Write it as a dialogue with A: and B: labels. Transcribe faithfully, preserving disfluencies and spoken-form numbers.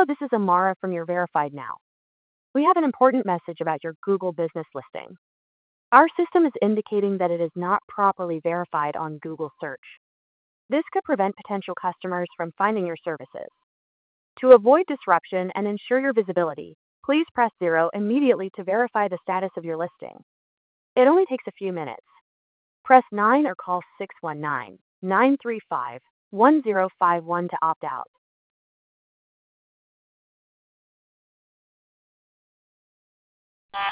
A: Hello, this is Amara from your Verified Now. We have an important message about your Google business listing. Our system is indicating that it is not properly verified on Google search. This could prevent potential customers from finding your services. To avoid disruption and ensure your visibility, please press zero immediately to verify the status of your listing. It only takes a few minutes. Press nine or call six one nine, nine three five, one zero five one to opt out.